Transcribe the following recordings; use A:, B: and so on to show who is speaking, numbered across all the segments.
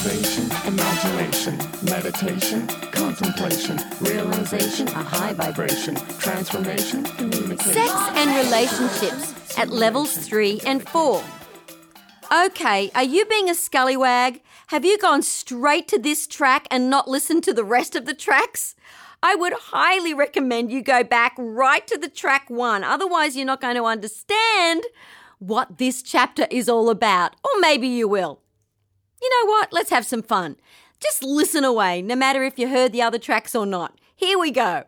A: Observation, imagination, meditation, contemplation, realization, a high vibration, transformation, communication.
B: Sex and relationships at levels 3 and 4. Okay, are you being a scallywag? Have you gone straight to this track and not listened to the rest of the tracks? I would highly recommend you go back right to the track 1. Otherwise, you're not going to understand what this chapter is all about. Or maybe you will. You know what? Let's have some fun. Just listen away, no matter if you heard the other tracks or not. Here we go.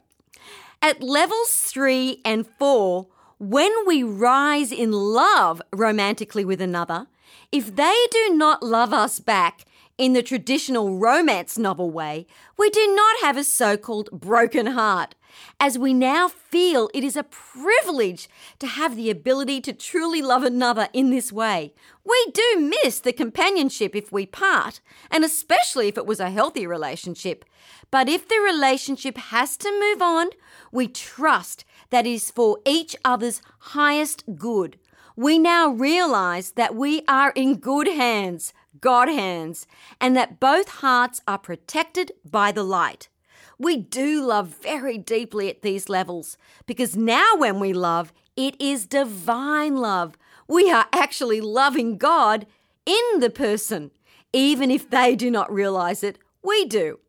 B: At levels 3 and 4, when we rise in love romantically with another, if they do not love us back in the traditional romance novel way, we do not have a so-called broken heart, as we now feel it is a privilege to have the ability to truly love another in this way. We do miss the companionship if we part, and especially if it was a healthy relationship. But if the relationship has to move on, we trust that it is for each other's highest good. We now realize that we are in good hands, God hands, and that both hearts are protected by the light. We do love very deeply at these levels because now when we love, it is divine love. We are actually loving God in the person. Even if they do not realize it, we do.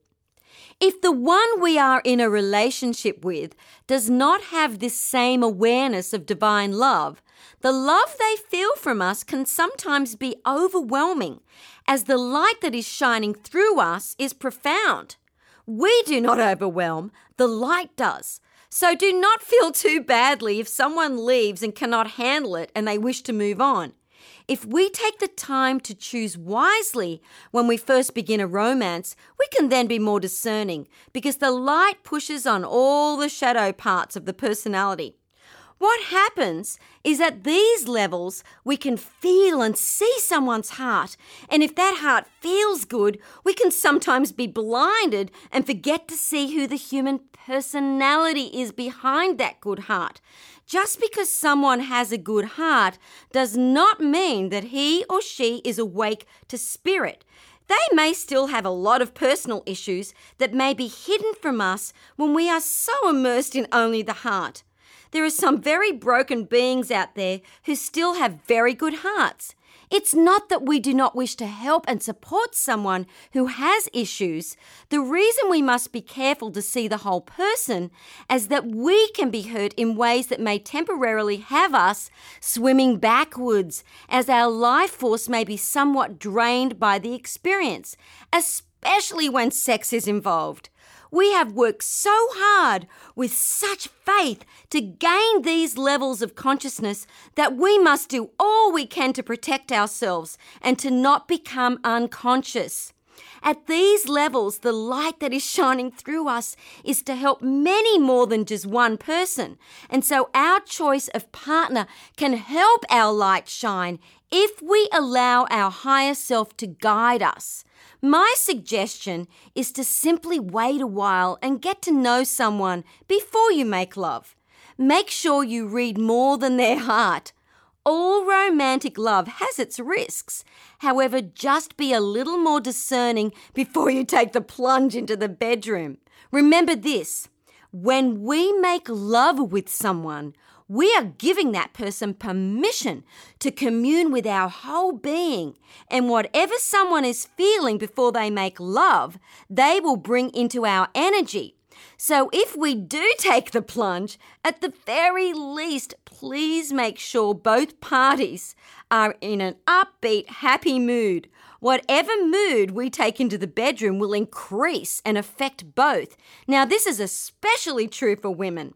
B: If the one we are in a relationship with does not have this same awareness of divine love, the love they feel from us can sometimes be overwhelming, as the light that is shining through us is profound. We do not overwhelm, the light does. So do not feel too badly if someone leaves and cannot handle it and they wish to move on. If we take the time to choose wisely when we first begin a romance, we can then be more discerning because the light pushes on all the shadow parts of the personality. What happens is at these levels, we can feel and see someone's heart. And if that heart feels good, we can sometimes be blinded and forget to see who the human personality is behind that good heart. Just because someone has a good heart does not mean that he or she is awake to spirit. They may still have a lot of personal issues that may be hidden from us when we are so immersed in only the heart. There are some very broken beings out there who still have very good hearts. It's not that we do not wish to help and support someone who has issues. The reason we must be careful to see the whole person is that we can be hurt in ways that may temporarily have us swimming backwards, as our life force may be somewhat drained by the experience, especially when sex is involved. We have worked so hard with such faith to gain these levels of consciousness that we must do all we can to protect ourselves and to not become unconscious. At these levels, the light that is shining through us is to help many more than just one person. And so our choice of partner can help our light shine if we allow our higher self to guide us. My suggestion is to simply wait a while and get to know someone before you make love. Make sure you read more than their heart. All romantic love has its risks. However, just be a little more discerning before you take the plunge into the bedroom. Remember this, when we make love with someone, we are giving that person permission to commune with our whole being, and whatever someone is feeling before they make love, they will bring into our energy. So if we do take the plunge, at the very least, please make sure both parties are in an upbeat, happy mood. Whatever mood we take into the bedroom will increase and affect both. Now, this is especially true for women.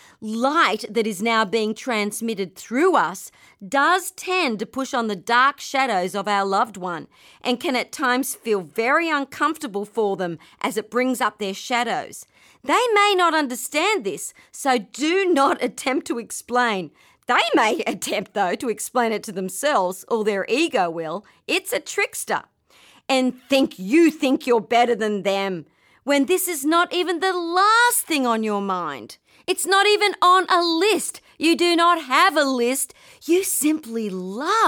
B: Light that is now being transmitted through us does tend to push on the dark shadows of our loved one and can at times feel very uncomfortable for them as it brings up their shadows. They may not understand this, so do not attempt to explain. They may attempt, though, to explain it to themselves, or their ego will. It's a trickster. And think you're better than them, when this is not even the last thing on your mind. It's not even on a list. You do not have a list. You simply love.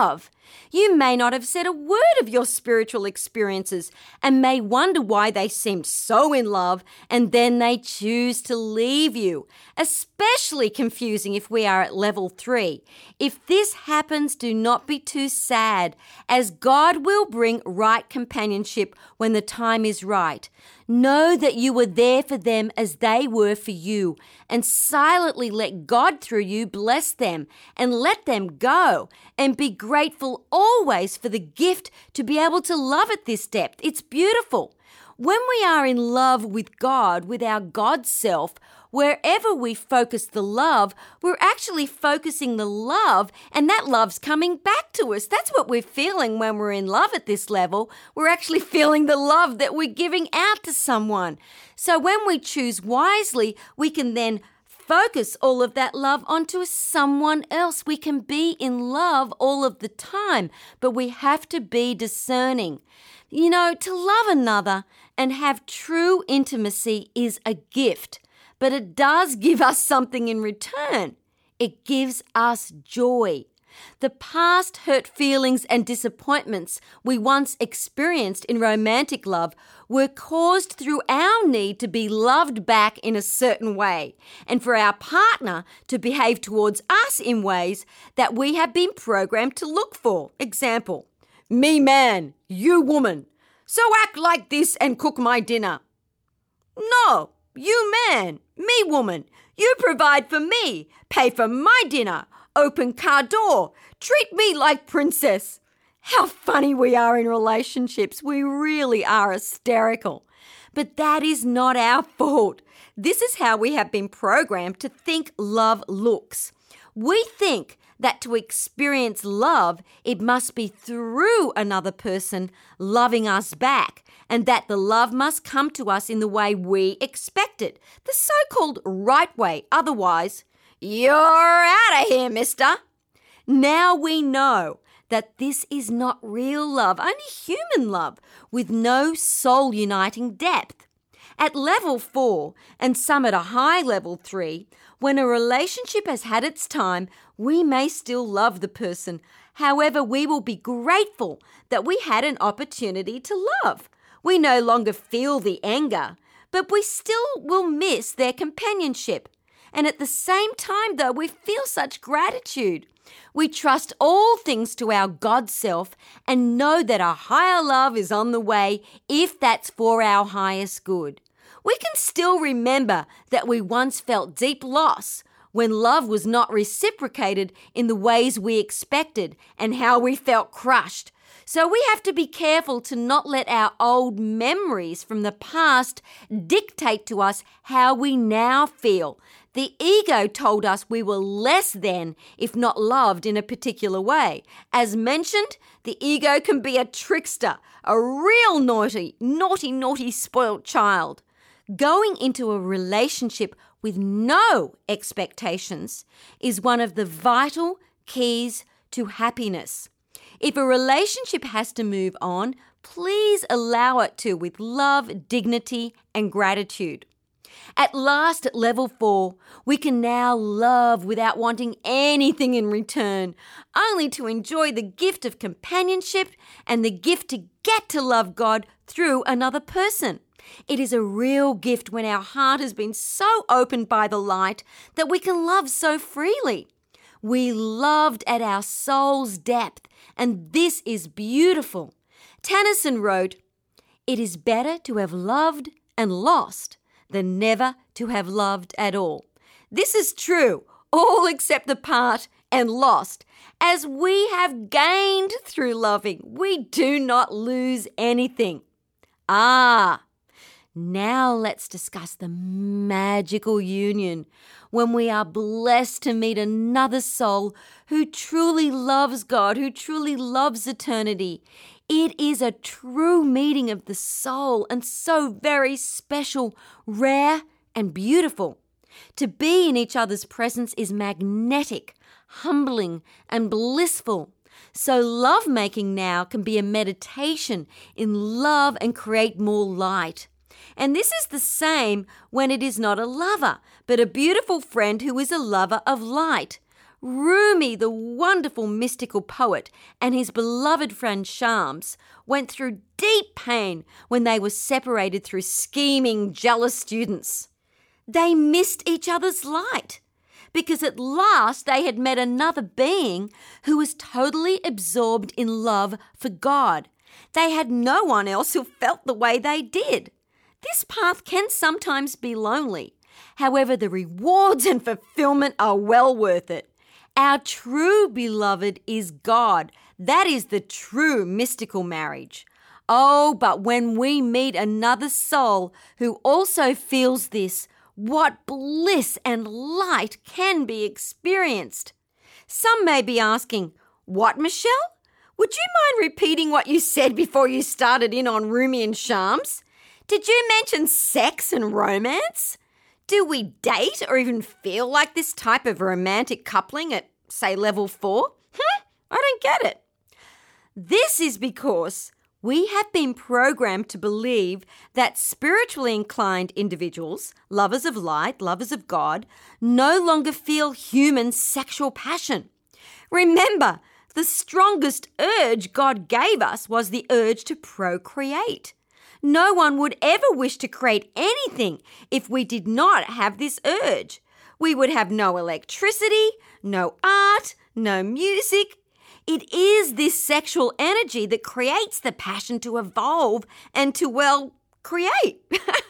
B: You may not have said a word of your spiritual experiences and may wonder why they seemed so in love and then they choose to leave you. Especially confusing if we are at level 3. If this happens, do not be too sad, as God will bring right companionship when the time is right. Know that you were there for them as they were for you, and silently let God through you bless them and let them go, and be grateful always for the gift to be able to love at this depth. It's beautiful. When we are in love with God, with our God self, wherever we focus the love, we're actually focusing the love, and that love's coming back to us. That's what we're feeling when we're in love at this level. We're actually feeling the love that we're giving out to someone. So when we choose wisely, we can then focus all of that love onto someone else. We can be in love all of the time, but we have to be discerning. You know, to love another and have true intimacy is a gift, but it does give us something in return. It gives us joy. The past hurt feelings and disappointments we once experienced in romantic love were caused through our need to be loved back in a certain way and for our partner to behave towards us in ways that we have been programmed to look for. Example, me man, you woman, so act like this and cook my dinner. No, you man, me woman, you provide for me, pay for my dinner, open car door, treat me like princess. How funny we are in relationships. We really are hysterical. But that is not our fault. This is how we have been programmed to think love looks. We think that to experience love, it must be through another person loving us back, and that the love must come to us in the way we expect it, the so-called right way. Otherwise, you're out of here, mister. Now we know that this is not real love, only human love, with no soul-uniting depth. At level 4, and some at a high level 3, when a relationship has had its time, we may still love the person. However, we will be grateful that we had an opportunity to love. We no longer feel the anger, but we still will miss their companionship. And at the same time, though, we feel such gratitude. We trust all things to our God self and know that a higher love is on the way if that's for our highest good. We can still remember that we once felt deep loss when love was not reciprocated in the ways we expected and how we felt crushed. So we have to be careful to not let our old memories from the past dictate to us how we now feel. The ego told us we were less than if not loved in a particular way. As mentioned, the ego can be a trickster, a real naughty, spoiled child. Going into a relationship with no expectations is one of the vital keys to happiness. If a relationship has to move on, please allow it to with love, dignity, and gratitude. At last, at level 4, we can now love without wanting anything in return, only to enjoy the gift of companionship and the gift to get to love God through another person. It is a real gift when our heart has been so opened by the light that we can love so freely. We loved at our soul's depth, and this is beautiful. Tennyson wrote, "It is better to have loved and lost than never to have loved at all." This is true, all except the part and lost. As we have gained through loving, we do not lose anything. Now let's discuss the magical union when we are blessed to meet another soul who truly loves God, who truly loves eternity. It is a true meeting of the soul and so very special, rare and beautiful. To be in each other's presence is magnetic, humbling and blissful. So lovemaking now can be a meditation in love and create more light. And this is the same when it is not a lover, but a beautiful friend who is a lover of light. Rumi, the wonderful mystical poet, and his beloved friend Shams went through deep pain when they were separated through scheming, jealous students. They missed each other's light because at last they had met another being who was totally absorbed in love for God. They had no one else who felt the way they did. This path can sometimes be lonely. However, the rewards and fulfillment are well worth it. Our true beloved is God. That is the true mystical marriage. Oh, but when we meet another soul who also feels this, what bliss and light can be experienced. Some may be asking, what, Michelle? Would you mind repeating what you said before you started in on Rumi and Shams? Did you mention sex and romance? Do we date or even feel like this type of romantic coupling at, say, level 4? I don't get it. This is because we have been programmed to believe that spiritually inclined individuals, lovers of light, lovers of God, no longer feel human sexual passion. Remember, the strongest urge God gave us was the urge to procreate. No one would ever wish to create anything if we did not have this urge. We would have no electricity, no art, no music. It is this sexual energy that creates the passion to evolve and to, well, create.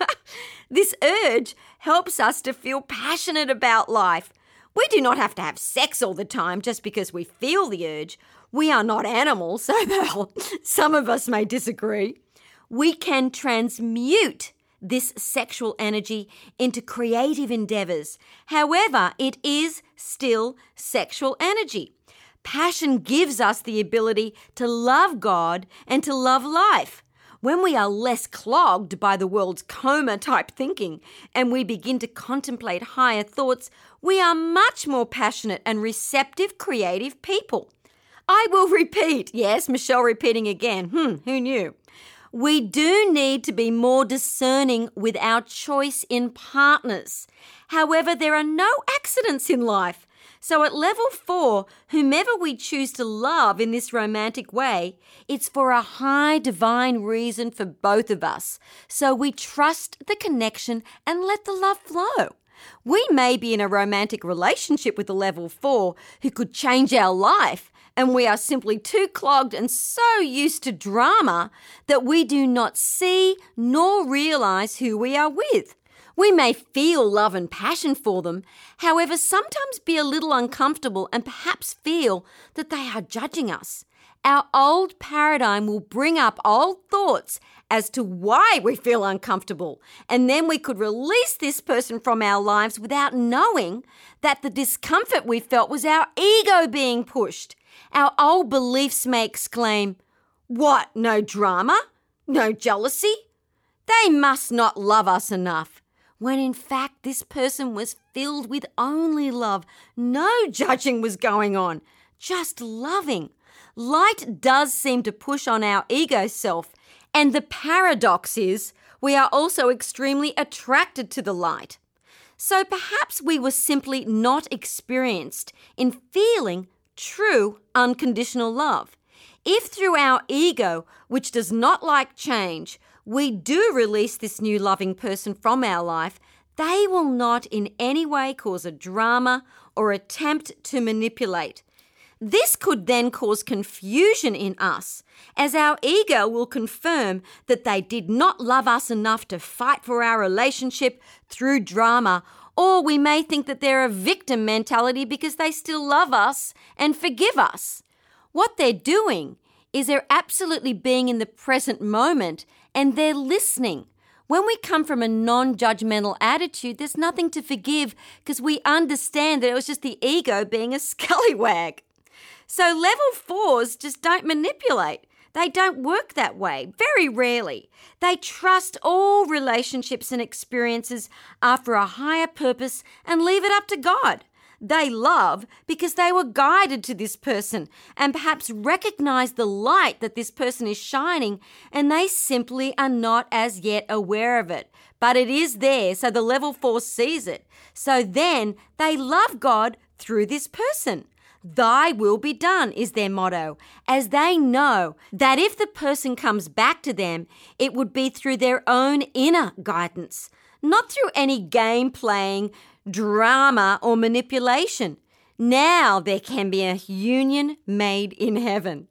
B: This urge helps us to feel passionate about life. We do not have to have sex all the time just because we feel the urge. We are not animals, so well, some of us may disagree. We can transmute this sexual energy into creative endeavors. However, it is still sexual energy. Passion gives us the ability to love God and to love life. When we are less clogged by the world's coma-type thinking and we begin to contemplate higher thoughts, we are much more passionate and receptive, creative people. I will repeat. Yes, Michelle repeating again. Who knew? We do need to be more discerning with our choice in partners. However, there are no accidents in life. So at level 4, whomever we choose to love in this romantic way, it's for a high divine reason for both of us. So we trust the connection and let the love flow. We may be in a romantic relationship with a level 4 who could change our life, and we are simply too clogged and so used to drama that we do not see nor realize who we are with. We may feel love and passion for them, however, sometimes be a little uncomfortable and perhaps feel that they are judging us. Our old paradigm will bring up old thoughts as to why we feel uncomfortable, and then we could release this person from our lives without knowing that the discomfort we felt was our ego being pushed. Our old beliefs may exclaim, "What, no drama? No jealousy? They must not love us enough." When in fact this person was filled with only love. No judging was going on, just loving. Light does seem to push on our ego self, and the paradox is we are also extremely attracted to the light. So perhaps we were simply not experienced in feeling true unconditional love. If through our ego, which does not like change, we do release this new loving person from our life, they will not in any way cause a drama or attempt to manipulate. This could then cause confusion in us, as our ego will confirm that they did not love us enough to fight for our relationship through drama, or we may think that they're a victim mentality because they still love us and forgive us. What they're doing is they're absolutely being in the present moment and they're listening. When we come from a non-judgmental attitude, there's nothing to forgive because we understand that it was just the ego being a scallywag. So level 4s just don't manipulate. They don't work that way, very rarely. They trust all relationships and experiences are for a higher purpose and leave it up to God. They love because they were guided to this person and perhaps recognize the light that this person is shining, and they simply are not as yet aware of it. But it is there, so the level 4 sees it. So then they love God through this person. Thy will be done is their motto, as they know that if the person comes back to them, it would be through their own inner guidance, not through any game playing, drama or manipulation. Now there can be a union made in heaven.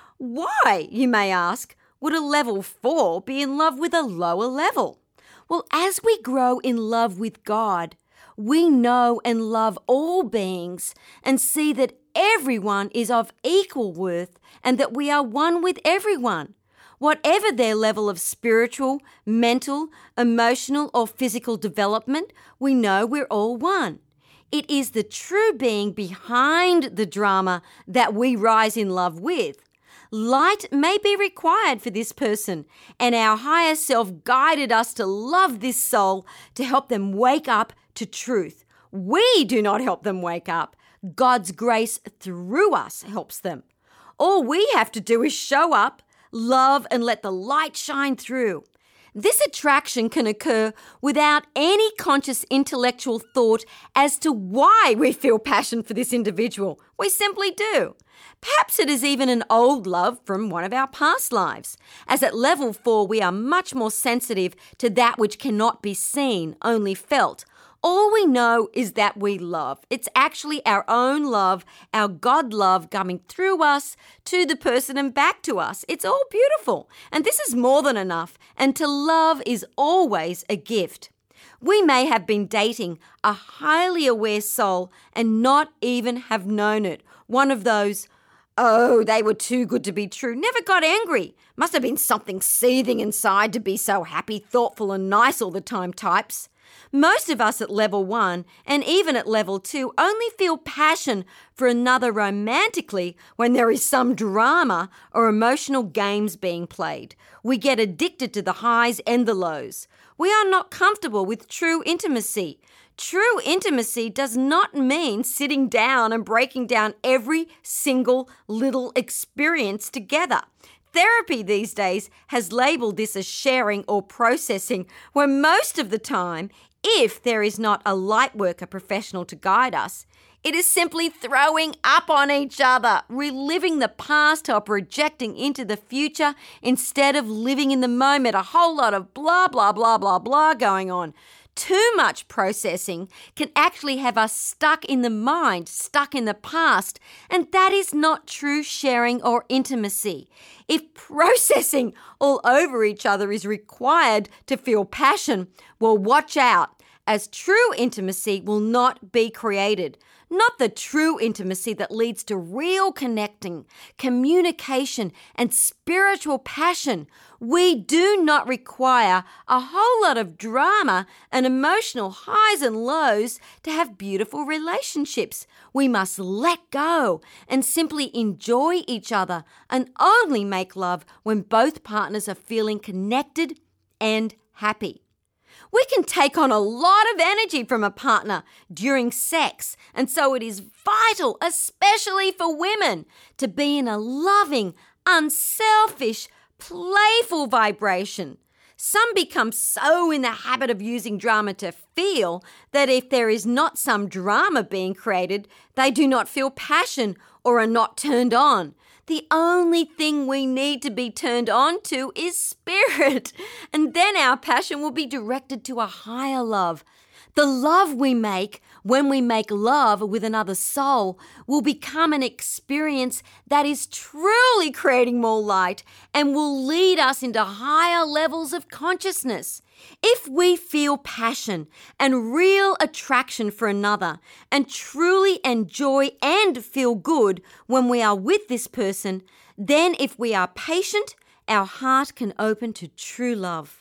B: Why, you may ask, would a level 4 be in love with a lower level? Well, as we grow in love with God, we know and love all beings and see that everyone is of equal worth and that we are one with everyone. Whatever their level of spiritual, mental, emotional, or physical development, we know we're all one. It is the true being behind the drama that we rise in love with. Light may be required for this person, and our higher self guided us to love this soul to help them wake up to truth. We do not help them wake up. God's grace through us helps them. All we have to do is show up, love, and let the light shine through. This attraction can occur without any conscious intellectual thought as to why we feel passion for this individual. We simply do. Perhaps it is even an old love from one of our past lives, as at level 4 we are much more sensitive to that which cannot be seen, only felt. All we know is that we love. It's actually our own love, our God love coming through us to the person and back to us. It's all beautiful. And this is more than enough. And to love is always a gift. We may have been dating a highly aware soul and not even have known it. One of those, oh, they were too good to be true, never got angry. Must have been something seething inside to be so happy, thoughtful and nice all the time types. Most of us at level 1 and even at level 2 only feel passion for another romantically when there is some drama or emotional games being played. We get addicted to the highs and the lows. We are not comfortable with true intimacy. True intimacy does not mean sitting down and breaking down every single little experience together. Therapy these days has labelled this as sharing or processing, where most of the time, if there is not a light worker professional to guide us, it is simply throwing up on each other, reliving the past or projecting into the future instead of living in the moment. A whole lot of blah, blah, blah, blah, blah going on. Too much processing can actually have us stuck in the mind, stuck in the past, and that is not true sharing or intimacy. If processing all over each other is required to feel passion, well, watch out, as true intimacy will not be created. Not the true intimacy that leads to real connecting, communication, and spiritual passion. We do not require a whole lot of drama and emotional highs and lows to have beautiful relationships. We must let go and simply enjoy each other and only make love when both partners are feeling connected and happy. We can take on a lot of energy from a partner during sex, and so it is vital, especially for women, to be in a loving, unselfish, playful vibration. Some become so in the habit of using drama to feel that if there is not some drama being created, they do not feel passion or are not turned on. The only thing we need to be turned on to is spirit, and then our passion will be directed to a higher love. The love we make when we make love with another soul will become an experience that is truly creating more light and will lead us into higher levels of consciousness. If we feel passion and real attraction for another and truly enjoy and feel good when we are with this person, then if we are patient, our heart can open to true love.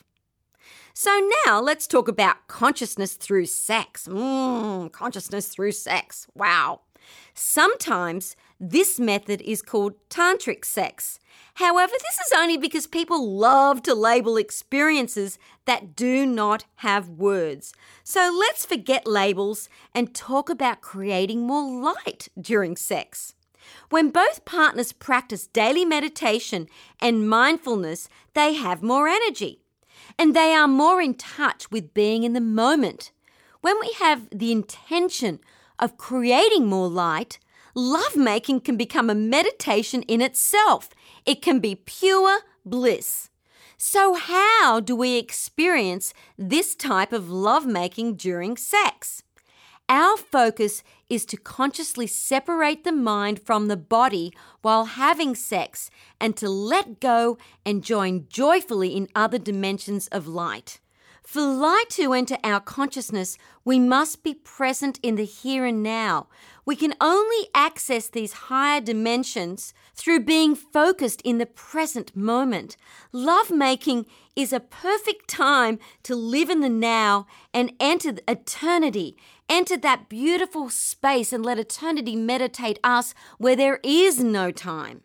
B: So now let's talk about consciousness through sex. Consciousness through sex. Wow. Sometimes this method is called tantric sex. However, this is only because people love to label experiences that do not have words. So let's forget labels and talk about creating more light during sex. When both partners practice daily meditation and mindfulness, they have more energy. And they are more in touch with being in the moment. When we have the intention of creating more light, lovemaking can become a meditation in itself. It can be pure bliss. So how do we experience this type of lovemaking during sex? Our focus is to consciously separate the mind from the body while having sex and to let go and join joyfully in other dimensions of light. For light to enter our consciousness, we must be present in the here and now. We can only access these higher dimensions through being focused in the present moment. Lovemaking is a perfect time to live in the now and enter eternity. Enter that beautiful space and let eternity meditate us where there is no time.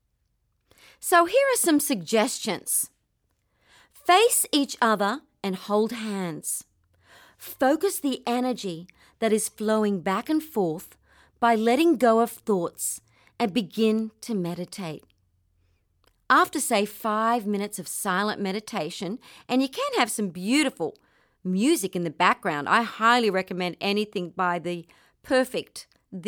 B: So here are some suggestions. Face each other and hold hands. Focus the energy that is flowing back and forth by letting go of thoughts and begin to meditate. After, say, 5 minutes of silent meditation, and you can have some beautiful music in the background. I highly recommend anything by the perfect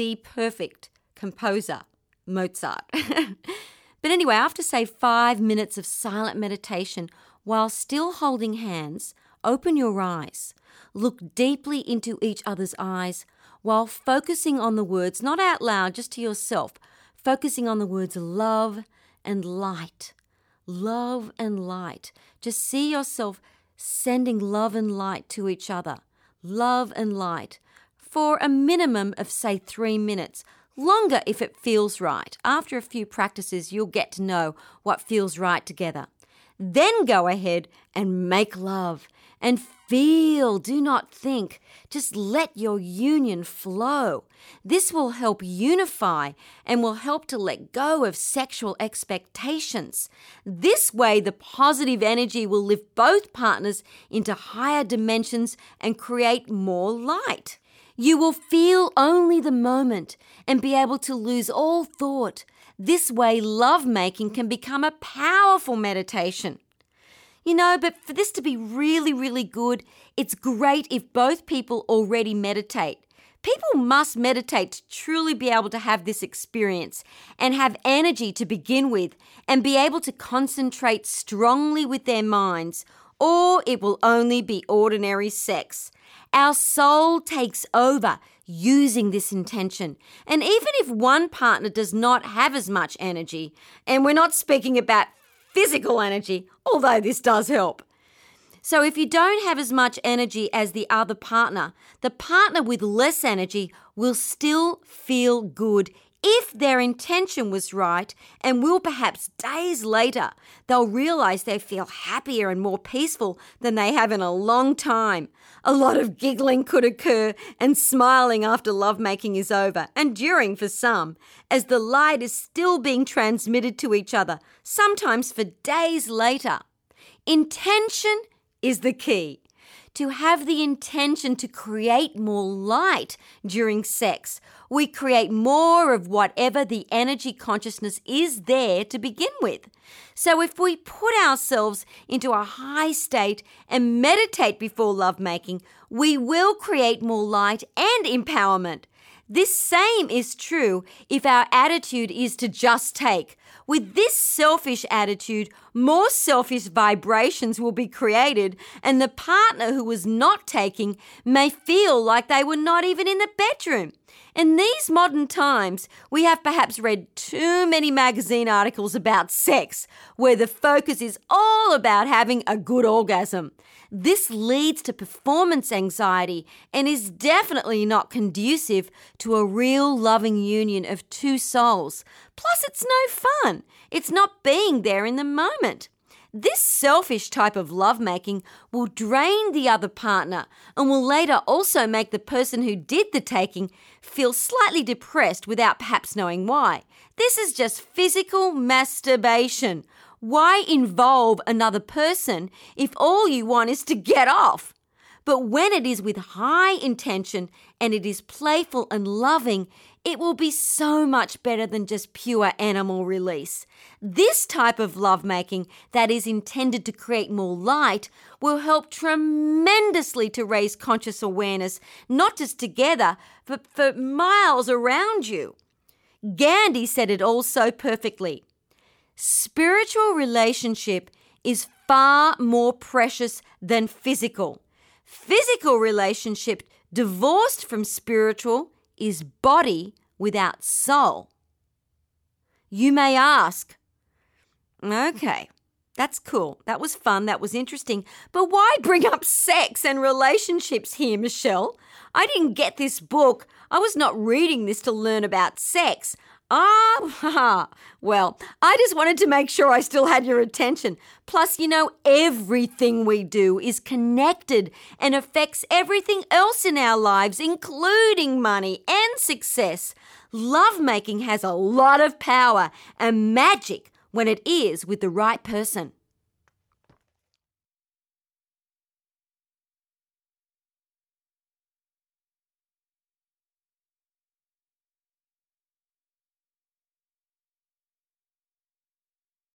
B: composer, Mozart. But anyway, after, say, 5 minutes of silent meditation, while still holding hands, open your eyes. Look deeply into each other's eyes while focusing on the words, not out loud, just to yourself, focusing on the words love and light. Love and light. Just see yourself sending love and light to each other. Love and light. For a minimum of, say, 3 minutes. Longer if it feels right. After a few practices, you'll get to know what feels right together. Then go ahead and make love and feel, do not think. Just let your union flow. This will help unify and will help to let go of sexual expectations. This way, the positive energy will lift both partners into higher dimensions and create more light. You will feel only the moment and be able to lose all thought. This way, lovemaking can become a powerful meditation. But for this to be really, really good, it's great if both people already meditate. People must meditate to truly be able to have this experience and have energy to begin with and be able to concentrate strongly with their minds, or it will only be ordinary sex. Our soul takes over using this intention. And even if one partner does not have as much energy, and we're not speaking about physical energy, although this does help. So if you don't have as much energy as the other partner, the partner with less energy will still feel good if their intention was right, and will perhaps days later, they'll realize they feel happier and more peaceful than they have in a long time. A lot of giggling could occur and smiling after lovemaking is over, and during for some, as the light is still being transmitted to each other, sometimes for days later. Intention is the key. To have the intention to create more light during sex, we create more of whatever the energy consciousness is there to begin with. So if we put ourselves into a high state and meditate before lovemaking, we will create more light and empowerment. This same is true if our attitude is to just take. With this selfish attitude, more selfish vibrations will be created, and the partner who was not taking may feel like they were not even in the bedroom. In these modern times, we have perhaps read too many magazine articles about sex, where the focus is all about having a good orgasm. This leads to performance anxiety and is definitely not conducive to a real loving union of two souls. Plus, it's no fun. It's not being there in the moment. This selfish type of lovemaking will drain the other partner and will later also make the person who did the taking feel slightly depressed without perhaps knowing why. This is just physical masturbation. Why involve another person if all you want is to get off? But when it is with high intention and it is playful and loving, it will be so much better than just pure animal release. This type of lovemaking that is intended to create more light will help tremendously to raise conscious awareness, not just together, but for miles around you. Gandhi said it all so perfectly. Spiritual relationship is far more precious than physical. Physical relationship divorced from spiritual is body without soul. You may ask, okay, that's cool. That was fun. That was interesting. But why bring up sex and relationships here, Michelle? I didn't get this book. I was not reading this to learn about sex. Well, I just wanted to make sure I still had your attention. Plus, everything we do is connected and affects everything else in our lives, including money and success. Lovemaking has a lot of power and magic when it is with the right person.